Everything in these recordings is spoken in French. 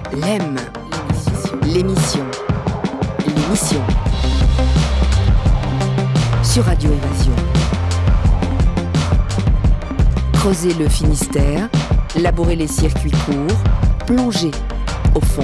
L'EM, l'émission sur Radio Évasion. Creuser le Finistère, labourer les circuits courts, plonger au fond.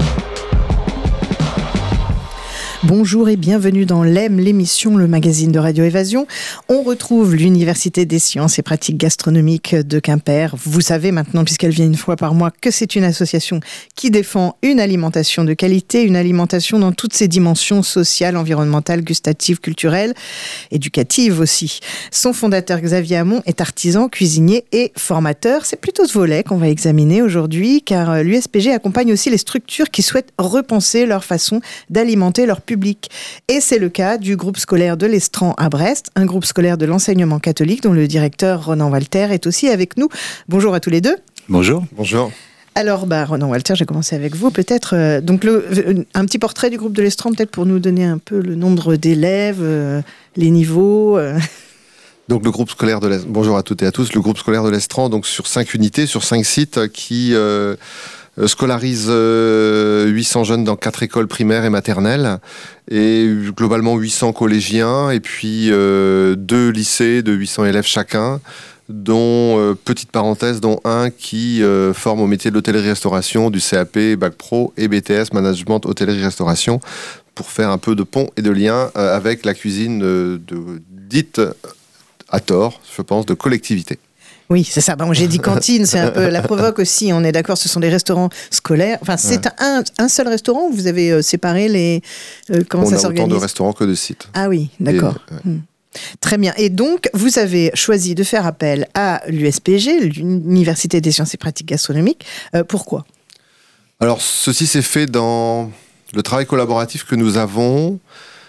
Bonjour et bienvenue dans l'EM, l'émission, le magazine de Radio Évasion. On retrouve l'Université des sciences et pratiques gastronomiques de Quimper. Vous savez maintenant, puisqu'elle vient une fois par mois, que c'est une association qui défend une alimentation de qualité, une alimentation dans toutes ses dimensions sociales, environnementales, gustatives, culturelles, éducatives aussi. Son fondateur Xavier Hamon est artisan, cuisinier et formateur. C'est plutôt ce volet qu'on va examiner aujourd'hui, car l'USPG accompagne aussi les structures qui souhaitent repenser leur façon d'alimenter leur public. Et c'est le cas du groupe scolaire de l'Estran à Brest, un groupe scolaire de l'enseignement catholique dont le directeur Ronan Walter est aussi avec nous. Bonjour à tous les deux. Bonjour. Bonjour. Alors, Ronan Walter, j'ai commencé avec vous. Peut-être un petit portrait du groupe de l'Estran, peut-être pour nous donner un peu le nombre d'élèves, les niveaux. Donc le groupe scolaire de l'Estran. Bonjour à toutes et à tous. Le groupe scolaire de l'Estran, donc sur 5 unités, sur 5 sites, qui scolarise 800 jeunes dans 4 écoles primaires et maternelles, et globalement 800 collégiens, et puis 2 lycées de 800 élèves chacun, dont, petite parenthèse, dont un qui forme au métier de l'hôtellerie-restauration, du CAP, Bac Pro et BTS, Management Hôtellerie-Restauration, pour faire un peu de pont et de lien avec la cuisine dite, à tort, je pense, de collectivité. Oui, c'est ça. Bon, j'ai dit cantine, c'est un peu la provoque aussi. On est d'accord, ce sont des restaurants scolaires. Enfin, c'est un seul restaurant où vous avez séparé les. Comment ça s'organise ? On a autant de restaurants que de sites. Ah oui, d'accord. Très bien. Et donc, vous avez choisi de faire appel à l'USPG, l'Université des sciences et pratiques gastronomiques. Pourquoi ? Alors, ceci s'est fait dans le travail collaboratif que nous avons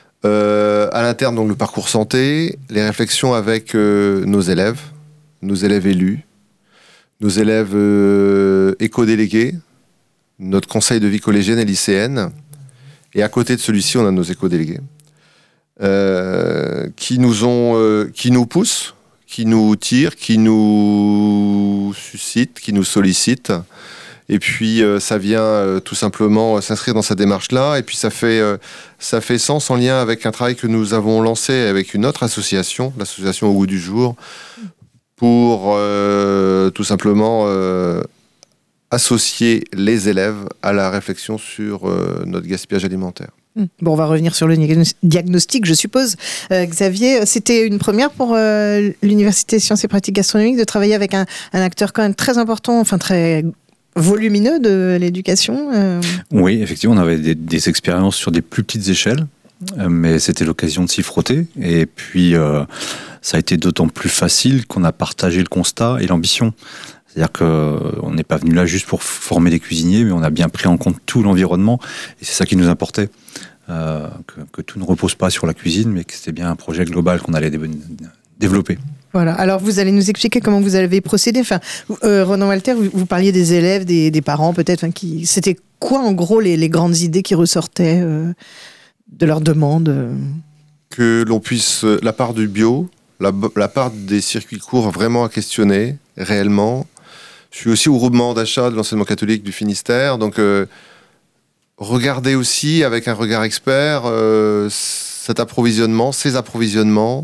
à l'interne, donc le parcours santé, les réflexions avec nos élèves élus, nos élèves éco-délégués, notre conseil de vie collégienne et lycéenne, et à côté de celui-ci, on a nos éco-délégués, qui nous poussent, qui nous tirent, qui nous suscitent, qui nous sollicitent. Et puis ça vient tout simplement s'inscrire dans cette démarche-là. Et puis ça fait sens en lien avec un travail que nous avons lancé avec une autre association, l'association Au Goût du Jour, pour tout simplement associer les élèves à la réflexion sur notre gaspillage alimentaire. Bon, on va revenir sur le diagnostic, je suppose. Xavier, c'était une première pour l'Université des sciences et pratiques gastronomiques de travailler avec un acteur quand même très important, enfin très volumineux de l'éducation. Oui, effectivement, on avait des expériences sur des plus petites échelles, mais c'était l'occasion de s'y frotter. Et puis, ça a été d'autant plus facile qu'on a partagé le constat et l'ambition. C'est-à-dire qu'on n'est pas venu là juste pour former des cuisiniers, mais on a bien pris en compte tout l'environnement, et c'est ça qui nous importait. Que tout ne repose pas sur la cuisine, mais que c'était bien un projet global qu'on allait développer. Voilà. Alors, vous allez nous expliquer comment vous avez procédé. Enfin, Ronan Walter, vous parliez des élèves, des parents peut-être. C'était quoi, en gros, les grandes idées qui ressortaient de leurs demandes ? Que l'on puisse, la part du bio, la part des circuits courts vraiment à questionner, réellement. Je suis aussi au groupement d'achat de l'enseignement catholique du Finistère, donc regarder aussi avec un regard expert cet approvisionnement, ces approvisionnements,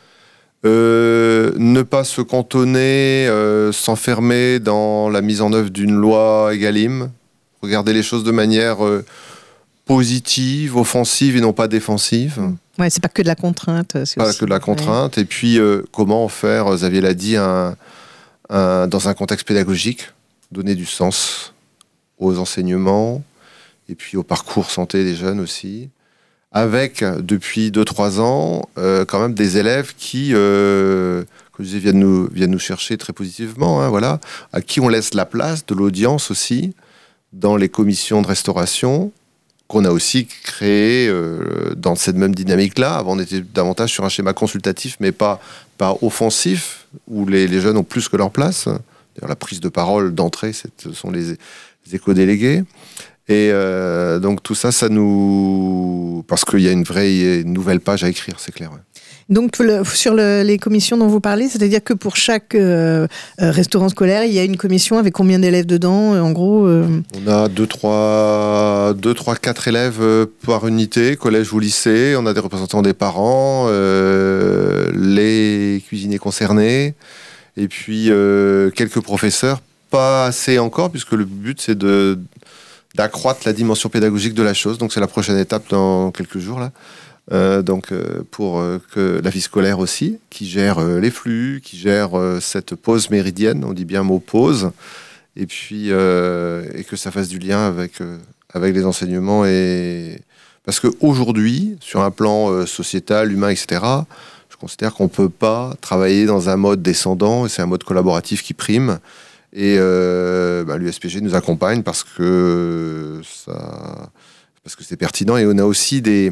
ne pas se cantonner, s'enfermer dans la mise en œuvre d'une loi Egalim, regarder les choses de manière positive, offensive et non pas défensive. Ouais, c'est pas que de la contrainte. C'est pas aussi, que de la contrainte. Ouais. Et puis, comment faire, Xavier l'a dit, dans un contexte pédagogique, donner du sens aux enseignements et puis au parcours santé des jeunes aussi, avec, depuis 2-3 ans, quand même des élèves qui, comme je disais, viennent nous chercher très positivement, voilà, à qui on laisse la place, de l'audience aussi, dans les commissions de restauration, qu'on a aussi créé dans cette même dynamique-là. Avant, on était davantage sur un schéma consultatif, mais pas offensif, où les jeunes ont plus que leur place. D'ailleurs, la prise de parole d'entrée, ce sont les éco-délégués. Et donc tout ça, ça nous... Parce qu'il y a une vraie nouvelle page à écrire, c'est clair. Ouais. Donc, sur les commissions dont vous parlez, c'est-à-dire que pour chaque restaurant scolaire, il y a une commission avec combien d'élèves dedans, en gros On a 4 élèves par unité, collège ou lycée. On a des représentants des parents, les cuisiniers concernés, et puis quelques professeurs. Pas assez encore, puisque le but, c'est d'accroître la dimension pédagogique de la chose. Donc, c'est la prochaine étape dans quelques jours, là. Pour que la vie scolaire aussi, qui gère les flux, qui gère cette pause méridienne, on dit bien mot pause, et puis et que ça fasse du lien avec les enseignements. Parce qu'aujourd'hui, sur un plan sociétal, humain, etc., je considère qu'on ne peut pas travailler dans un mode descendant, et c'est un mode collaboratif qui prime. Et l'USPG nous accompagne parce que c'est pertinent, et on a aussi des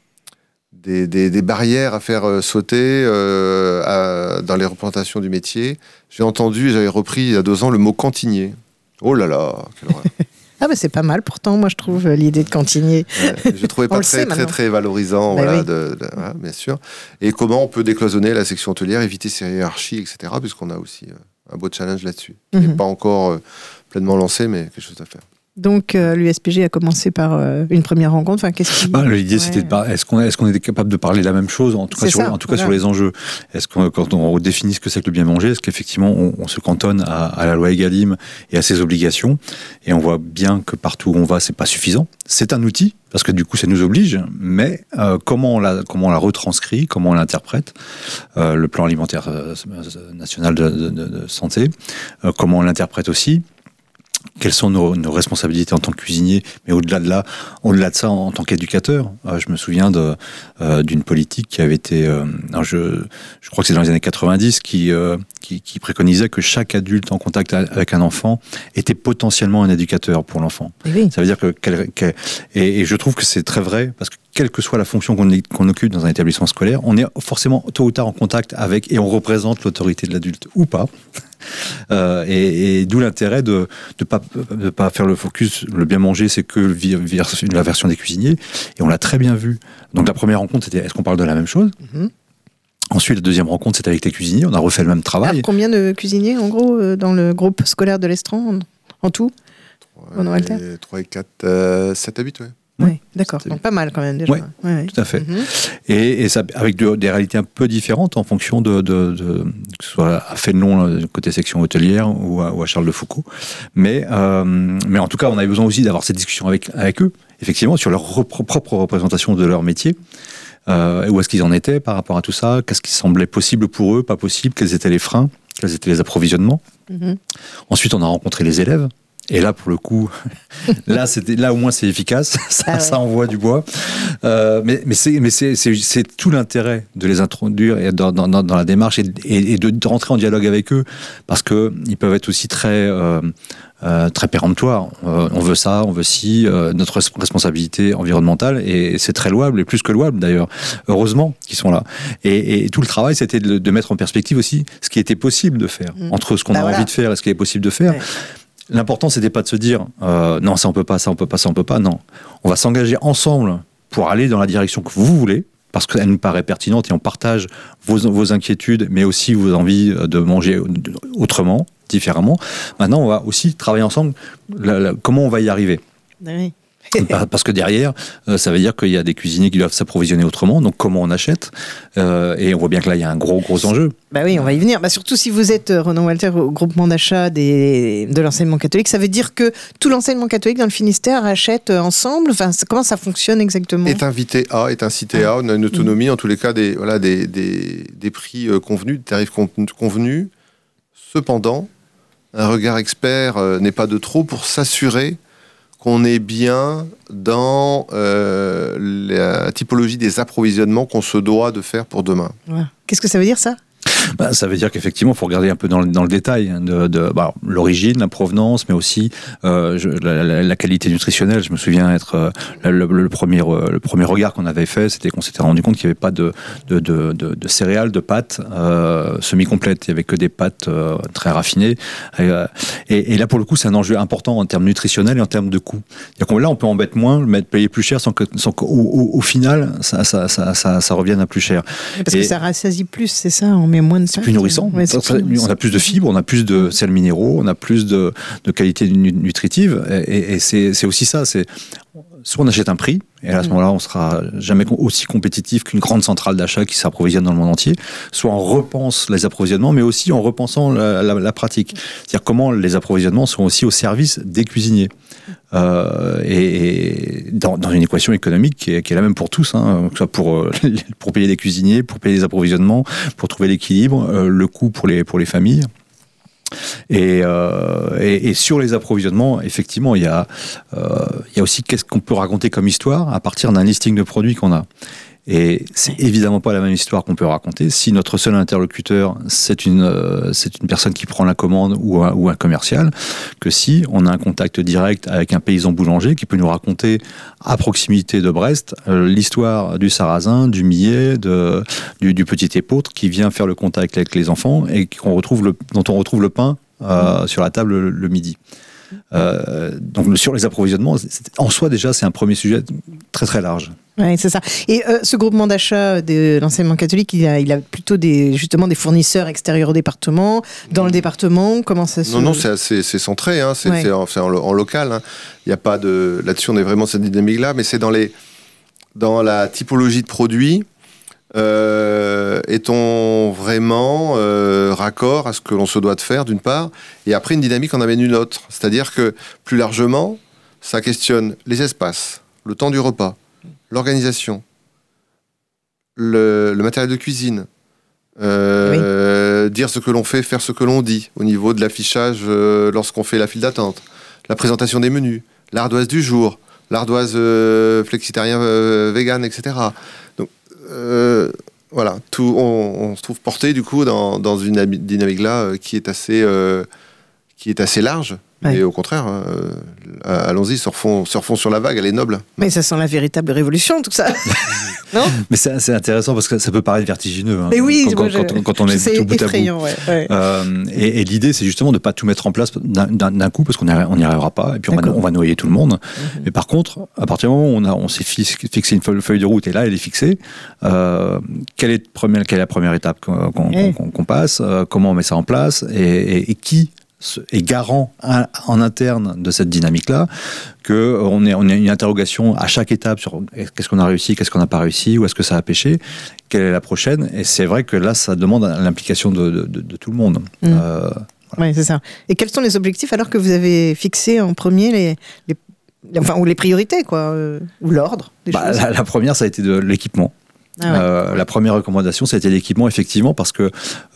barrières à faire sauter dans les représentations du métier. J'ai entendu, et j'avais repris il y a 2 ans, le mot cantinier. Oh là là, quelle horreur. Ah, c'est pas mal pourtant, moi je trouve l'idée de cantinier. Je trouvais pas très valorisant, oui. Bien sûr. Et comment on peut décloisonner la section hôtelière, éviter ces hiérarchies, etc. Puisqu'on a aussi un beau challenge là-dessus, qui n'est pas encore pleinement lancé, mais quelque chose à faire. Donc l'USPG a commencé par une première rencontre. Enfin, l'idée c'était est-ce qu'on est capable de parler de la même chose, en tout cas sur les enjeux. Est-ce que quand on définit ce que c'est que le bien manger, est-ce qu'effectivement on se cantonne à la loi Egalim et à ses obligations, et on voit bien que partout où on va, c'est pas suffisant. C'est un outil parce que du coup ça nous oblige, mais comment on la retranscrit, comment on l'interprète, le plan alimentaire national de santé, comment on l'interprète aussi. Quelles sont nos responsabilités en tant que cuisinier, mais au-delà de ça, en tant qu'éducateur. Je me souviens d'une politique qui avait été, je crois que c'est dans les années 90, qui préconisait que chaque adulte en contact avec un enfant était potentiellement un éducateur pour l'enfant. Oui. Ça veut dire et je trouve que c'est très vrai, parce que quelle que soit la fonction qu'on occupe dans un établissement scolaire, on est forcément tôt ou tard en contact avec, et on représente l'autorité de l'adulte, ou pas. Et d'où l'intérêt de pas faire le focus. Le bien manger, c'est que la version des cuisiniers, et on l'a très bien vu. Donc la première rencontre, c'était est-ce qu'on parle de la même chose? Ensuite, la deuxième rencontre, c'était avec les cuisiniers. On a refait le même travail. Alors, combien de cuisiniers, en gros, dans le groupe scolaire de l'Estran, en tout? 3 et 4, 7 à 8, ouais. Oui, d'accord. Donc pas mal quand même déjà. Oui, tout à fait. Et ça, avec des réalités un peu différentes en fonction que ce soit à Fénelon, côté section hôtelière, ou à Charles de Foucauld. Mais en tout cas, on avait besoin aussi d'avoir cette discussion avec eux, effectivement, sur leur propre représentation de leur métier. Où est-ce qu'ils en étaient par rapport à tout ça? Qu'est-ce qui semblait possible pour eux, pas possible? Quels étaient les freins? Quels étaient les approvisionnements? Ensuite, on a rencontré les élèves. Et là, pour le coup, là au moins c'est efficace, ça envoie du bois. Mais c'est tout l'intérêt de les introduire dans la démarche, et de rentrer en dialogue avec eux, parce que ils peuvent être aussi très péremptoires. On veut ça, on veut ci, notre responsabilité environnementale, et c'est très louable, et plus que louable d'ailleurs. Heureusement qu'ils sont là. Et tout le travail, c'était de mettre en perspective aussi ce qui était possible de faire, entre ce qu'on a envie de faire et ce qui est possible de faire. Ouais. L'important, c'était pas de se dire non, ça on peut pas, ça on peut pas, ça on peut pas. Non, on va s'engager ensemble pour aller dans la direction que vous voulez, parce qu'elle nous paraît pertinente, et on partage vos inquiétudes, mais aussi vos envies de manger autrement, différemment. Maintenant, on va aussi travailler ensemble comment on va y arriver. Oui. Parce que derrière, ça veut dire qu'il y a des cuisiniers qui doivent s'approvisionner autrement, donc comment on achète, et on voit bien que là il y a un gros enjeu. Bah oui, on va y venir. Surtout si vous êtes, Ronan Walter, au groupement d'achat de l'enseignement catholique, ça veut dire que tout l'enseignement catholique dans le Finistère achète ensemble. Enfin, comment ça fonctionne exactement? Est invité à, est incité à, on a une autonomie, en tous les cas des prix convenus, des tarifs convenus. Cependant, un regard expert n'est pas de trop pour s'assurer qu'on est bien dans la typologie des approvisionnements qu'on se doit de faire pour demain. Ouais. Qu'est-ce que ça veut dire, ça? Ça veut dire qu'effectivement, il faut regarder un peu dans le détail de l'origine, la provenance, mais aussi la qualité nutritionnelle. Je me souviens être le premier regard qu'on avait fait, c'était qu'on s'était rendu compte qu'il n'y avait pas de céréales, de pâtes semi-complètes. Il n'y avait que des pâtes très raffinées. Et là, pour le coup, c'est un enjeu important en termes nutritionnels et en termes de coût. Là, on peut en mettre moins, payer plus cher sans qu'au final, ça revienne à plus cher. Parce que ça rassasie plus, c'est ça, on met moins de pâtes. C'est plus nourrissant. Ouais, on a plus de fibres, on a plus de sels minéraux, on a plus de qualité nutritive. Et c'est aussi ça. Soit on achète un prix, et à ce moment-là, on sera jamais aussi compétitif qu'une grande centrale d'achat qui s'approvisionne dans le monde entier. Soit on repense les approvisionnements, mais aussi en repensant la pratique. C'est-à-dire comment les approvisionnements sont aussi au service des cuisiniers. Et dans une équation économique qui est la même pour tous, que ce soit pour payer les cuisiniers, pour payer les approvisionnements, pour trouver l'équilibre, le coût pour les familles. Et sur les approvisionnements, effectivement, il y a aussi qu'est-ce qu'on peut raconter comme histoire à partir d'un listing de produits qu'on a. Et c'est évidemment pas la même histoire qu'on peut raconter si notre seul interlocuteur c'est une personne qui prend la commande ou un commercial, que si on a un contact direct avec un paysan boulanger qui peut nous raconter à proximité de Brest l'histoire du sarrasin, du millet, du petit épeautre qui vient faire le contact avec les enfants et dont on retrouve le pain sur la table le midi. Donc sur les approvisionnements, en soi déjà c'est un premier sujet très très large. Oui, c'est ça. Et ce groupement d'achat de l'enseignement catholique, il a plutôt justement des fournisseurs extérieurs au département, dans le département, comment ça se... Non, c'est centré, c'est en local. Il n'y a pas de... Là-dessus, on est vraiment cette dynamique-là, mais c'est dans la typologie de produits. Est-on vraiment raccord à ce que l'on se doit de faire, d'une part, et après une dynamique en amène une autre. C'est-à-dire que, plus largement, ça questionne les espaces, le temps du repas, l'organisation, le matériel de cuisine, dire ce que l'on fait, faire ce que l'on dit, au niveau de l'affichage lorsqu'on fait la file d'attente, la présentation des menus, l'ardoise du jour, l'ardoise flexitarien vegan, etc. Donc, voilà, on se trouve porté du coup dans une dynamique là qui est assez large. Et au contraire, allons-y, surfons sur la vague, elle est noble. Mais ça sent la véritable révolution, tout ça. Non ? Mais c'est intéressant parce que ça peut paraître vertigineux. Mais oui, quand on est tout bout à bout. Ouais. Et l'idée, c'est justement de ne pas tout mettre en place d'un coup parce qu'on n'y arrivera pas. Et puis on va noyer tout le monde. Mais par contre, à partir du moment où on s'est fixé une feuille de route et là, elle est fixée, quelle est la première étape qu'on passe, comment on met ça en place et qui est garant en interne de cette dynamique-là, qu'on ait une interrogation à chaque étape sur qu'est-ce qu'on a réussi, qu'est-ce qu'on n'a pas réussi, où est-ce que ça a pêché, quelle est la prochaine. Et c'est vrai que là, ça demande l'implication de tout le monde. Voilà. Oui, c'est ça. Et quels sont les objectifs alors que vous avez fixé en premier ou les priorités, quoi, ou l'ordre des choses ? La première, ça a été de l'équipement. La première recommandation, ça a été l'équipement, effectivement, parce que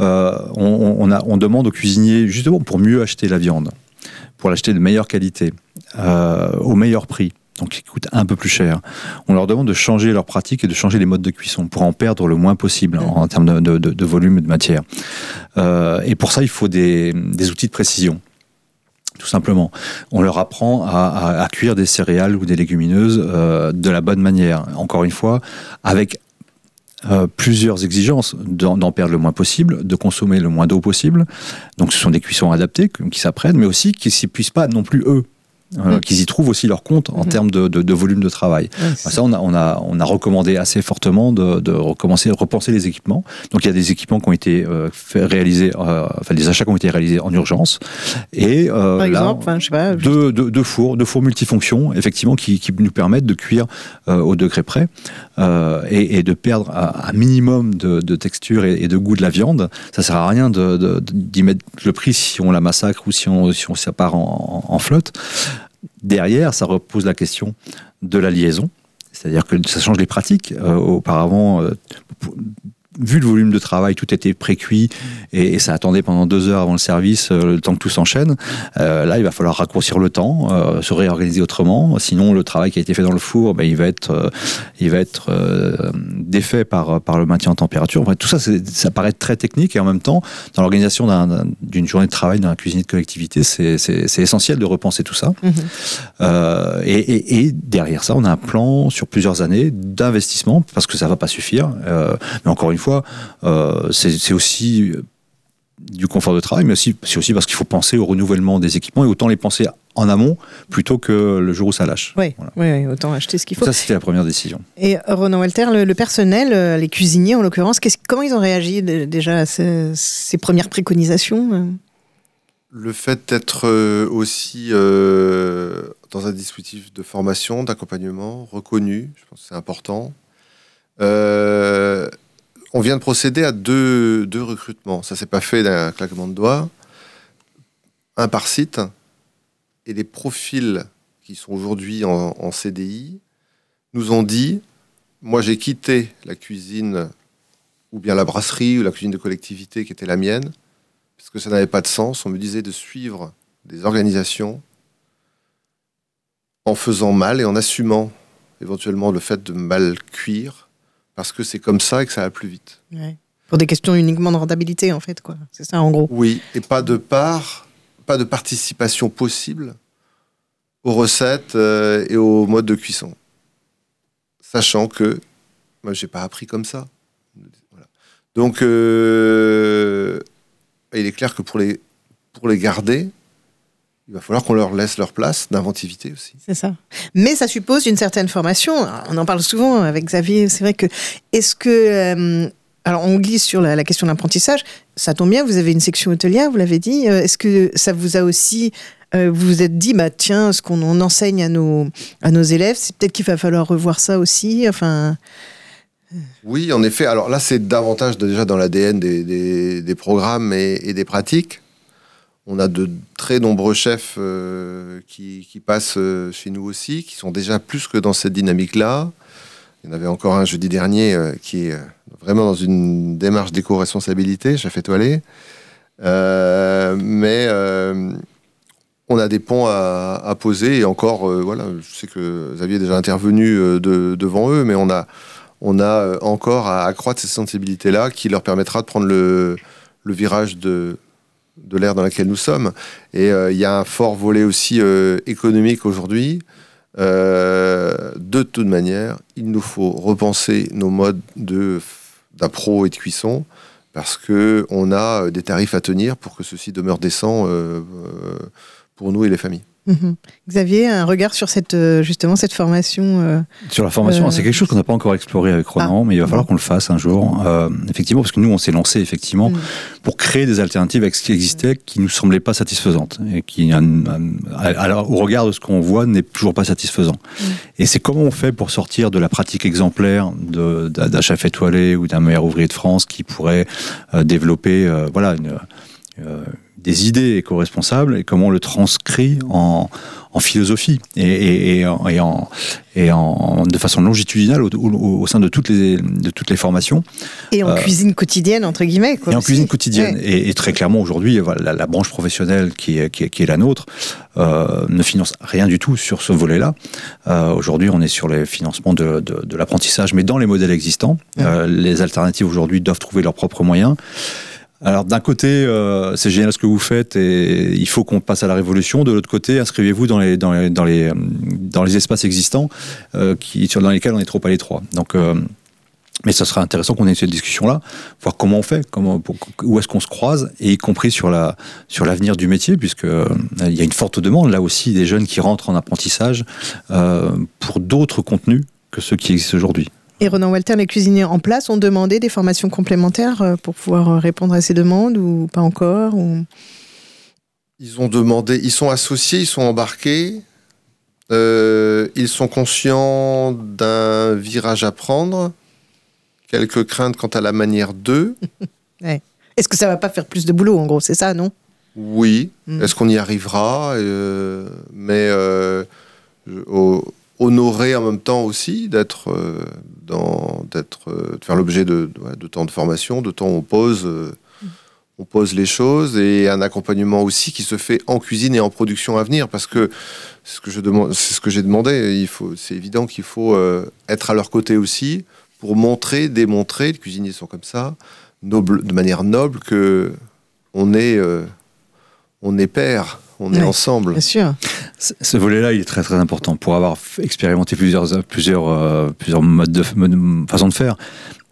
on demande aux cuisiniers, justement, pour mieux acheter la viande, pour l'acheter de meilleure qualité, au meilleur prix, donc qui coûte un peu plus cher. On leur demande de changer leurs pratiques et de changer les modes de cuisson pour en perdre le moins possible en termes de volume et de matière. Et pour ça, il faut des outils de précision. Tout simplement. On leur apprend à cuire des céréales ou des légumineuses de la bonne manière. Encore une fois, avec plusieurs exigences, d'en perdre le moins possible, de consommer le moins d'eau possible. Donc ce sont des cuissons adaptées qui s'apprennent, mais aussi qui ne s'épuisent pas non plus eux. Qu'ils y trouvent aussi leur compte en termes de volume de travail. Ça, on a recommandé assez fortement de repenser les équipements. Donc il y a des équipements qui ont été réalisés, des achats qui ont été réalisés en urgence. Et par exemple, je sais pas, deux fours multifonctions, effectivement, qui nous permettent de cuire au degré près et de perdre un minimum de texture et de goût de la viande. Ça sert à rien d'y mettre le prix si on la massacre ou si on ça part en flotte. Derrière, ça repose la question de la liaison, c'est-à-dire que ça change les pratiques. Auparavant, vu le volume de travail, tout était pré-cuit et ça attendait pendant 2 heures avant le service, le temps que tout s'enchaîne. Là, il va falloir raccourcir le temps, se réorganiser autrement. Sinon, le travail qui a été fait dans le four, il va être défait par le maintien en température. Enfin, tout ça, ça paraît très technique et en même temps, dans l'organisation d'une journée de travail dans la cuisine de collectivité, c'est essentiel de repenser tout ça. Et derrière ça, on a un plan sur plusieurs années d'investissement parce que ça va pas suffire. Mais encore une fois, c'est aussi du confort de travail, mais c'est aussi parce qu'il faut penser au renouvellement des équipements et autant les penser en amont plutôt que le jour où ça lâche. Oui, autant acheter ce qu'il faut. Ça, c'était la première décision. Et Ronan Walter, le personnel, les cuisiniers en l'occurrence, comment ils ont réagi déjà à ces premières préconisations ? Le fait d'être aussi dans un dispositif de formation, d'accompagnement reconnu, je pense que c'est important. On vient de procéder à deux recrutements. Ça ne s'est pas fait d'un claquement de doigts. Un par site. Et les profils qui sont aujourd'hui en CDI nous ont dit, moi j'ai quitté la cuisine ou bien la brasserie ou la cuisine de collectivité qui était la mienne, parce que ça n'avait pas de sens. On me disait de suivre des organisations en faisant mal et en assumant éventuellement le fait de mal cuire, parce que c'est comme ça et que ça va plus vite. Ouais. Pour des questions uniquement de rentabilité, en fait, quoi. C'est ça, en gros. Oui, et pas de participation possible aux recettes et aux modes de cuisson. Sachant que moi, j'ai pas appris comme ça. Voilà. Donc, il est clair que pour les garder, il va falloir qu'on leur laisse leur place d'inventivité aussi. C'est ça. Mais ça suppose une certaine formation. On en parle souvent avec Xavier. C'est vrai que... Est-ce que... alors, on glisse sur la question de l'apprentissage. Ça tombe bien, vous avez une section hôtelière, vous l'avez dit. Est-ce que ça vous a aussi... vous vous êtes dit, tiens, ce qu'on enseigne à nos élèves, c'est peut-être qu'il va falloir revoir ça aussi. Enfin... Oui, en effet. Alors là, c'est davantage déjà dans l'ADN des programmes et des pratiques. On a de très nombreux chefs qui passent chez nous aussi, qui sont déjà plus que dans cette dynamique-là. Il y en avait encore un jeudi dernier qui est vraiment dans une démarche d'éco-responsabilité, chef étoilé. Mais on a des ponts à poser. Et encore, voilà, je sais que Xavier est déjà intervenu devant eux, mais on a encore à accroître ces sensibilités-là qui leur permettra de prendre le virage de l'ère dans laquelle nous sommes. Et il y a un fort volet aussi économique aujourd'hui. De toute manière, il nous faut repenser nos modes d'appro et de cuisson parce qu'on a des tarifs à tenir pour que ceci demeure décent pour nous et les familles. Xavier, un regard sur cette formation Sur la formation, c'est quelque chose qu'on n'a pas encore exploré avec Ronan, mais il va falloir qu'on le fasse un jour. Effectivement, parce que nous, on s'est lancé effectivement pour créer des alternatives avec ce qui existait, qui nous semblaient pas satisfaisantes et qui, au regard de ce qu'on voit, n'est toujours pas satisfaisant. Et c'est comment on fait pour sortir de la pratique exemplaire d'un chef étoilé ou d'un meilleur ouvrier de France qui pourrait développer, des idées éco-responsables et comment on le transcrit en philosophie et de façon longitudinale au sein de toutes les formations. Et en cuisine quotidienne, entre guillemets. Quoi, et en aussi. cuisine quotidienne. Ouais. Et très clairement, aujourd'hui, la branche professionnelle qui est la nôtre ne finance rien du tout sur ce volet-là. Aujourd'hui, on est sur les financements de l'apprentissage, mais dans les modèles existants. Les alternatives aujourd'hui doivent trouver leurs propres moyens. Alors d'un côté, c'est génial ce que vous faites et il faut qu'on passe à la révolution. De l'autre côté, inscrivez-vous dans les espaces existants dans lesquels on est trop à l'étroit. Donc, mais ça serait intéressant qu'on ait cette discussion-là, voir comment on fait, où est-ce qu'on se croise, et y compris sur l'avenir du métier, puisque il y a une forte demande là aussi des jeunes qui rentrent en apprentissage pour d'autres contenus que ceux qui existent aujourd'hui. Et Ronan Walter, les cuisiniers en place ont demandé des formations complémentaires pour pouvoir répondre à ces demandes ou pas encore Ils ont demandé, ils sont associés, ils sont embarqués, ils sont conscients d'un virage à prendre, quelques craintes quant à la manière d'eux. Ouais. Est-ce que ça va pas faire plus de boulot, en gros, c'est ça, non ? Oui. Est-ce qu'on y arrivera mais honoré en même temps aussi d'être de faire l'objet de temps de formation, de temps où on pose les choses, et un accompagnement aussi qui se fait en cuisine et en production à venir, parce que c'est ce que j'ai demandé. C'est évident qu'il faut être à leur côté aussi pour démontrer, les cuisiniers sont comme ça, de manière noble, que on est pairs, on est ensemble. Bien sûr. Ce volet-là, il est très très important pour avoir expérimenté plusieurs façons de faire.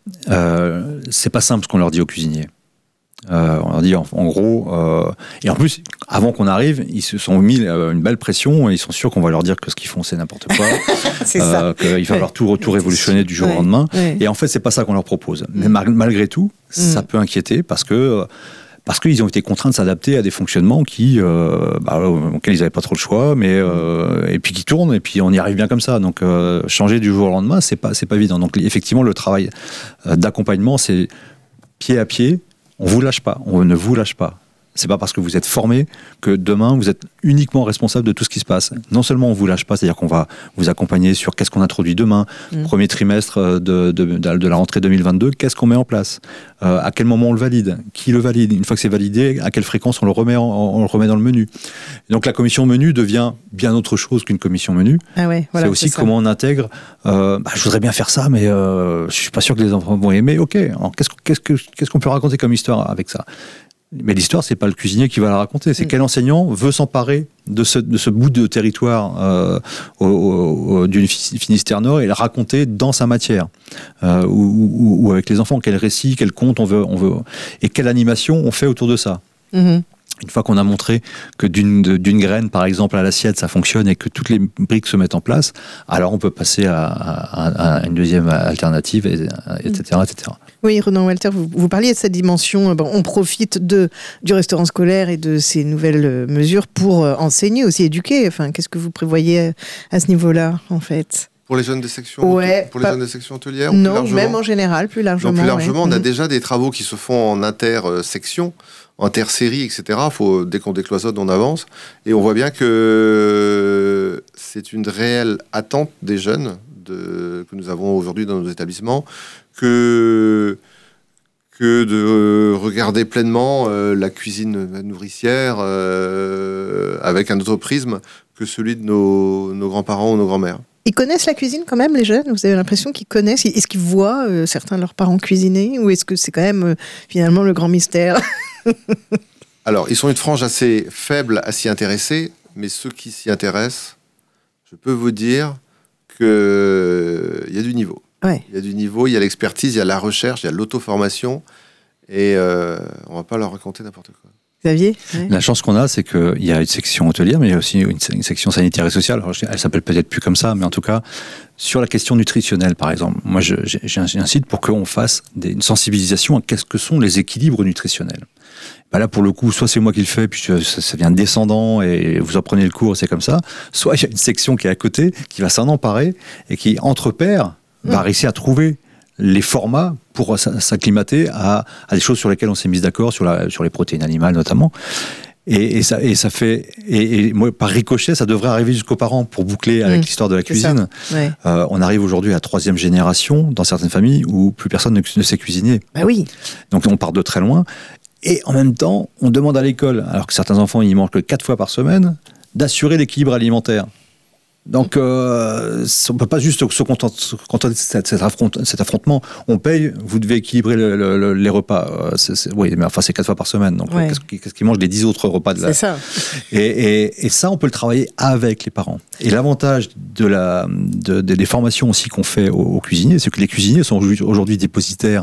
C'est pas simple ce qu'on leur dit aux cuisiniers. On leur dit en gros, et en plus, avant qu'on arrive, ils se sont mis une belle pression et ils sont sûrs qu'on va leur dire que ce qu'ils font c'est n'importe quoi, c'est ça. qu'il va falloir tout révolutionner du jour au lendemain. Ouais. Et en fait, c'est pas ça qu'on leur propose. Mais malgré tout, ça peut inquiéter parce qu'ils ont été contraints de s'adapter à des fonctionnements auxquels ils n'avaient pas trop le choix, et puis qui tournent, et puis on y arrive bien comme ça. Donc changer du jour au lendemain, c'est pas évident. Donc effectivement, le travail d'accompagnement, c'est pied à pied. On vous lâche pas, on ne vous lâche pas. C'est pas parce que vous êtes formé que demain vous êtes uniquement responsable de tout ce qui se passe. Non seulement on vous lâche pas, c'est-à-dire qu'on va vous accompagner sur qu'est-ce qu'on introduit demain, premier trimestre de la rentrée 2022, qu'est-ce qu'on met en place, à quel moment on le valide, qui le valide, une fois que c'est validé, à quelle fréquence on le remet dans le menu. Et donc la commission menu devient bien autre chose qu'une commission menu. Ah ouais, voilà, c'est aussi comment on intègre. Je voudrais bien faire ça, mais je suis pas sûr que les enfants vont aimer. Ok, alors qu'est-ce qu'on peut raconter comme histoire avec ça? Mais l'histoire, c'est pas le cuisinier qui va la raconter, c'est quel enseignant veut s'emparer de ce bout de territoire du Finistère Nord et le raconter dans sa matière, ou avec les enfants, quel récit, quel conte on veut, et quelle animation on fait autour de ça. Une fois qu'on a montré que d'une graine, par exemple, à l'assiette, ça fonctionne et que toutes les briques se mettent en place, alors on peut passer à une deuxième alternative, etc., etc. Oui, Ronan Walter, vous parliez de cette dimension. On profite du restaurant scolaire et de ces nouvelles mesures pour enseigner, aussi éduquer. Enfin, qu'est-ce que vous prévoyez à ce niveau-là, en fait ? Pour les jeunes des sections, jeunes des sections hôtelières? Non, même en général, plus largement. Donc, plus largement, on a déjà des travaux qui se font en inter-section, en inter-série, etc. Dès qu'on décloisonne, on avance. Et on voit bien que c'est une réelle attente des jeunes que nous avons aujourd'hui dans nos établissements, que de regarder pleinement la cuisine nourricière avec un autre prisme que celui de nos grands-parents ou nos grands-mères. Ils connaissent la cuisine quand même, les jeunes? Vous avez l'impression qu'ils connaissent? Est-ce qu'ils voient certains de leurs parents cuisiner? Ou est-ce que c'est quand même finalement le grand mystère? Alors, ils sont une frange assez faible à s'y intéresser, mais ceux qui s'y intéressent, je peux vous dire qu'il y a du niveau. Ouais. Il y a du niveau, il y a l'expertise, il y a la recherche, il y a l'auto-formation, et on ne va pas leur raconter n'importe quoi. Xavier? La chance qu'on a, c'est qu'il y a une section hôtelière, mais il y a aussi une section sanitaire et sociale. Alors, elle s'appelle peut-être plus comme ça, mais en tout cas, sur la question nutritionnelle, par exemple, moi, j'incite pour qu'on fasse une sensibilisation à qu'est-ce que sont les équilibres nutritionnels. Là, pour le coup, soit c'est moi qui le fais, puis ça vient descendant, et vous en prenez le cours, c'est comme ça. Soit il y a une section qui est à côté, qui va s'en emparer, et qui, entre pairs, va réussir à trouver les formats pour s'acclimater à des choses sur lesquelles on s'est mis d'accord, sur les protéines animales notamment. Et ça fait, et moi, par ricochet, ça devrait arriver jusqu'aux parents pour boucler avec l'histoire de la cuisine. Ouais. On arrive aujourd'hui à la 3e génération dans certaines familles où plus personne ne sait cuisiner. Bah oui. Donc on part de très loin. Et en même temps, on demande à l'école, alors que certains enfants ils mangent que 4 fois par semaine, d'assurer l'équilibre alimentaire. Donc, on ne peut pas juste se contenter de cet affrontement. On paye, vous devez équilibrer les repas. Oui, mais enfin, c'est 4 fois par semaine. Donc, qu'est-ce qu'ils mangent les 10 autres repas de la... C'est ça. Et ça, on peut le travailler avec les parents. Et l'avantage des formations aussi qu'on fait aux cuisiniers, c'est que les cuisiniers sont aujourd'hui dépositaires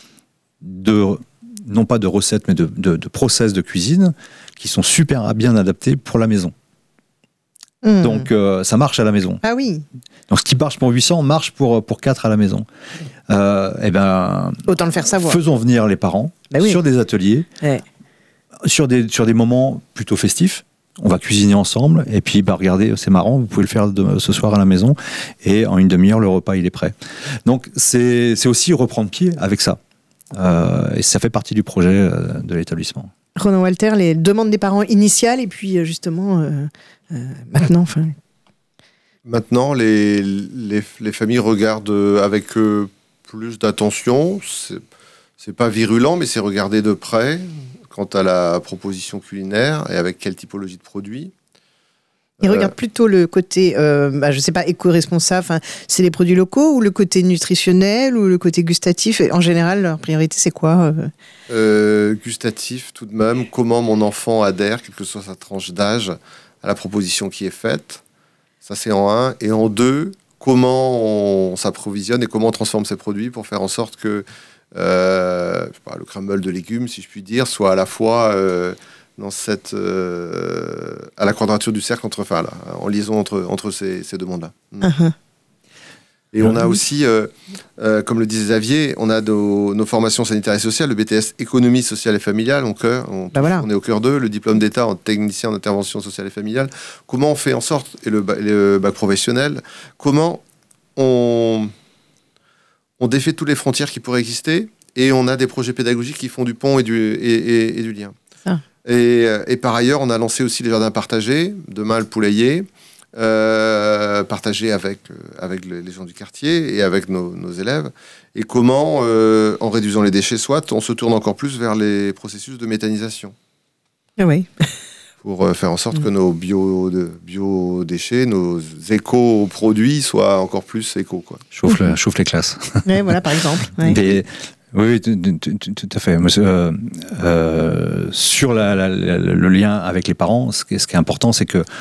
non pas de recettes, mais de process de cuisine qui sont super bien adaptés pour la maison. Donc ça marche à la maison. Ah oui. Donc ce qui marche pour 800 marche pour 4 à la maison. Autant le faire savoir. Faisons venir les parents sur des ateliers, sur des moments plutôt festifs. On va cuisiner ensemble et puis regardez, c'est marrant, vous pouvez le faire ce soir à la maison et en une demi-heure le repas il est prêt. Donc c'est aussi reprendre pied avec ça. Et ça fait partie du projet de l'établissement. Ronan Walter, les demandes des parents initiales et puis justement maintenant, Maintenant, les familles regardent avec plus d'attention. C'est pas virulent, mais c'est regardé de près quant à la proposition culinaire et avec quelle typologie de produits. Ils regardent plutôt le côté, je sais pas, éco-responsable. Enfin, c'est les produits locaux ou le côté nutritionnel ou le côté gustatif. Et en général, leur priorité, c'est quoi Gustatif, tout de même. Comment mon enfant adhère, quelle que soit sa tranche d'âge, à la proposition qui est faite. Ça, c'est en 1. Et en 2, comment on s'approvisionne et comment on transforme ces produits pour faire en sorte que je sais pas, le crumble de légumes, si je puis dire, soit à la fois dans cette à la quadrature du cercle en liaison entre ces deux mondes-là. Uh-huh. Et on a aussi, comme le disait Xavier, on a nos formations sanitaires et sociales, le BTS économie sociale et familiale, on est au cœur d'eux, le diplôme d'État en technicien d'intervention sociale et familiale. Comment on fait en sorte, et le bac professionnel, comment on défait toutes les frontières qui pourraient exister, et on a des projets pédagogiques qui font du pont et du lien. Ah. Et par ailleurs, on a lancé aussi les jardins partagés, demain le poulailler, partagé avec les gens du quartier et avec nos élèves. Et comment, en réduisant les déchets, on se tourne encore plus vers les processus de méthanisation. Ah oui. Pour faire en sorte que nos biodéchets, nos éco-produits soient encore plus éco, quoi. Chauffe les classes. Oui, voilà, par exemple. Ouais. Oui, tout à fait. Sur le lien avec les parents, ce qui est important, c'est que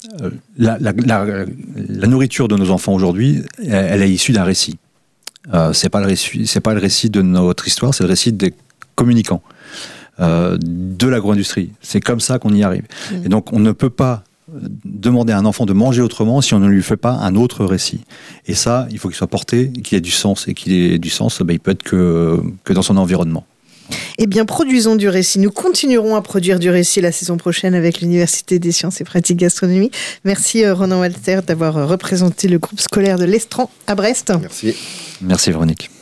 la nourriture de nos enfants aujourd'hui, elle est issue d'un récit. C'est pas le récit de notre histoire, c'est le récit des communicants, de l'agro-industrie. C'est comme ça qu'on y arrive. Et donc, on ne peut pas demander à un enfant de manger autrement si on ne lui fait pas un autre récit. Et ça, il faut qu'il soit porté, qu'il ait du sens. Et qu'il ait du sens, il peut être que dans son environnement. Eh bien, produisons du récit. Nous continuerons à produire du récit la saison prochaine avec l'Université des sciences et pratiques gastronomiques. Merci Ronan Walter d'avoir représenté le groupe scolaire de l'Estran à Brest. Merci. Merci Véronique.